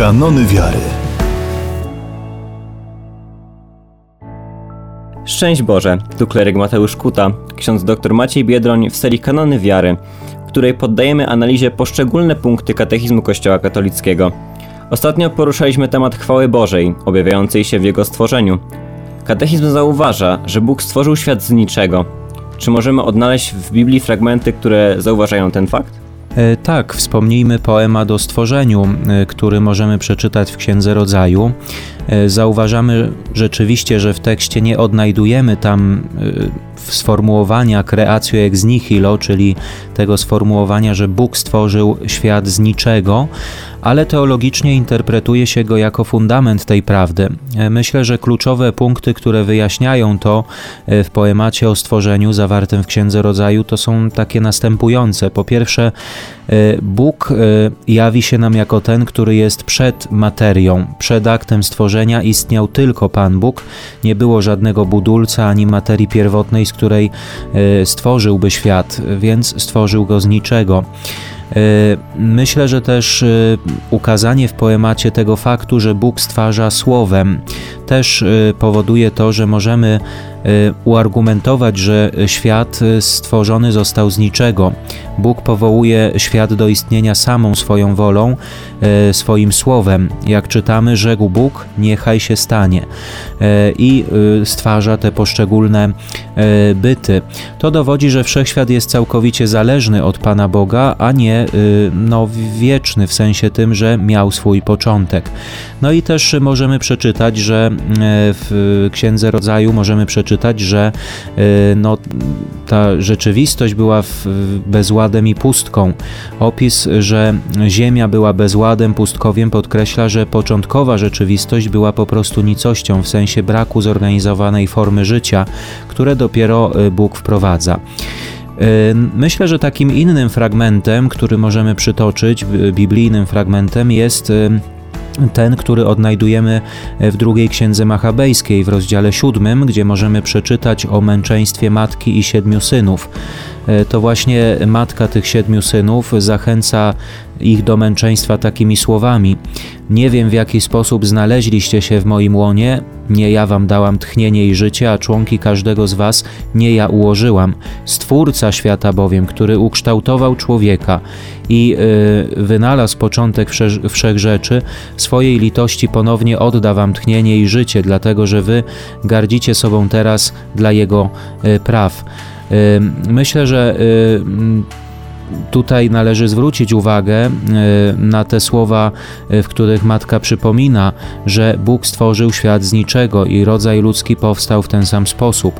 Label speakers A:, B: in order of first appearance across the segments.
A: Kanony wiary.
B: Szczęść Boże, tu kleryk Mateusz Kuta, ksiądz dr Maciej Biedroń w serii Kanony wiary, w której poddajemy analizie poszczególne punkty katechizmu Kościoła katolickiego. Ostatnio poruszaliśmy temat chwały Bożej, objawiającej się w Jego stworzeniu. Katechizm zauważa, że Bóg stworzył świat z niczego. Czy możemy odnaleźć w Biblii fragmenty, które zauważają ten fakt?
C: Tak, wspomnijmy poemat o stworzeniu, który możemy przeczytać w Księdze Rodzaju. Zauważamy rzeczywiście, że w tekście nie odnajdujemy tam sformułowania creatio ex nihilo, czyli tego sformułowania, że Bóg stworzył świat z niczego, ale teologicznie interpretuje się go jako fundament tej prawdy. Myślę, że kluczowe punkty, które wyjaśniają to w poemacie o stworzeniu zawartym w Księdze Rodzaju, to są takie następujące. Po pierwsze, Bóg jawi się nam jako ten, który jest przed materią, przed aktem stworzenia istniał tylko Pan Bóg, nie było żadnego budulca ani materii pierwotnej, z której stworzyłby świat, więc stworzył go z niczego. Myślę, że też ukazanie w poemacie tego faktu, że Bóg stwarza słowem, też powoduje to, że możemy uargumentować, że świat stworzony został z niczego. Bóg powołuje świat do istnienia samą swoją wolą, swoim słowem. Jak czytamy, rzekł Bóg, niechaj się stanie. I stwarza te poszczególne byty. To dowodzi, że wszechświat jest całkowicie zależny od Pana Boga, a nie wieczny, w sensie tym, że miał swój początek. No i też możemy przeczytać, że w Księdze Rodzaju możemy przeczytać, że ta rzeczywistość była bezładem i pustką. Opis, że ziemia była bezładem, pustkowiem podkreśla, że początkowa rzeczywistość była po prostu nicością, w sensie braku zorganizowanej formy życia, które dopiero Bóg wprowadza. Myślę, że takim innym fragmentem, który możemy przytoczyć, biblijnym fragmentem, jest ten, który odnajdujemy w drugiej Księdze Machabejskiej w rozdziale 7, gdzie możemy przeczytać o męczeństwie matki i 7 synów. To właśnie matka tych 7 synów zachęca ich do męczeństwa takimi słowami: nie wiem, w jaki sposób znaleźliście się w moim łonie, nie ja wam dałam tchnienie i życie, a członki każdego z was nie ja ułożyłam. Stwórca świata bowiem, który ukształtował człowieka i wynalazł początek wszechrzeczy, swojej litości ponownie odda wam tchnienie i życie, dlatego że wy gardzicie sobą teraz dla jego praw. Myślę, że tutaj należy zwrócić uwagę na te słowa, w których matka przypomina, że Bóg stworzył świat z niczego i rodzaj ludzki powstał w ten sam sposób.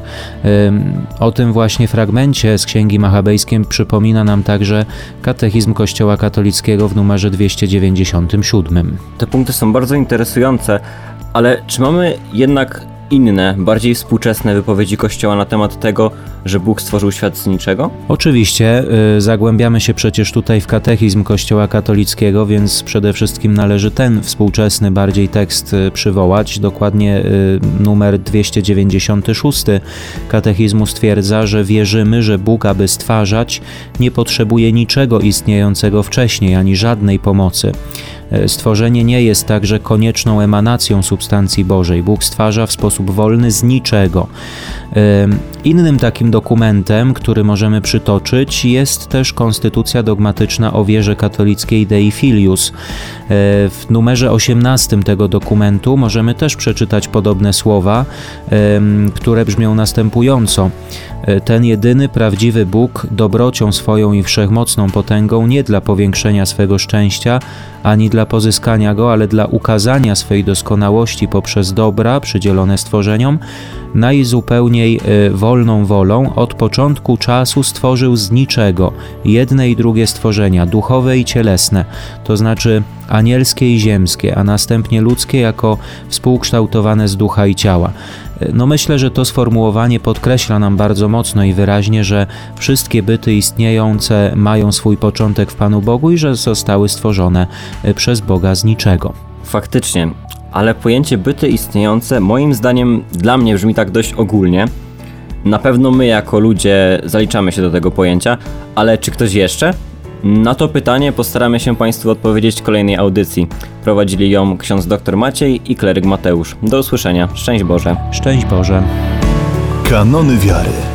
C: O tym właśnie fragmencie z Księgi Machabejskiej przypomina nam także katechizm Kościoła katolickiego w numerze 297.
B: Te punkty są bardzo interesujące, ale czy mamy jednak inne, bardziej współczesne wypowiedzi Kościoła na temat tego, że Bóg stworzył świat z niczego?
C: Oczywiście, zagłębiamy się przecież tutaj w katechizm Kościoła katolickiego, więc przede wszystkim należy ten współczesny bardziej tekst przywołać. Dokładnie numer 296 katechizmu stwierdza, że wierzymy, że Bóg, aby stwarzać, nie potrzebuje niczego istniejącego wcześniej, ani żadnej pomocy. Stworzenie nie jest także konieczną emanacją substancji Bożej. Bóg stwarza w sposób wolny z niczego. Innym takim dokumentem, który możemy przytoczyć, jest też konstytucja dogmatyczna o wierze katolickiej Dei Filius. W numerze 18 tego dokumentu możemy też przeczytać podobne słowa, które brzmią następująco. Ten jedyny, prawdziwy Bóg dobrocią swoją i wszechmocną potęgą nie dla powiększenia swego szczęścia, ani dla pozyskania go, ale dla ukazania swej doskonałości poprzez dobra przydzielone stworzeniom, najzupełniej wolną wolą od początku czasu stworzył z niczego jedne i drugie stworzenia, duchowe i cielesne, to znaczy anielskie i ziemskie, a następnie ludzkie jako współkształtowane z ducha i ciała. Myślę, że to sformułowanie podkreśla nam bardzo mocno i wyraźnie, że wszystkie byty istniejące mają swój początek w Panu Bogu i że zostały stworzone przez Boga z niczego.
B: Faktycznie, ale pojęcie byty istniejące moim zdaniem dla mnie brzmi tak dość ogólnie. Na pewno my jako ludzie zaliczamy się do tego pojęcia, ale czy ktoś jeszcze? Na to pytanie postaramy się Państwu odpowiedzieć w kolejnej audycji. Prowadzili ją ksiądz dr Maciej i kleryk Mateusz. Do usłyszenia. Szczęść Boże.
C: Szczęść Boże.
A: Kanony wiary.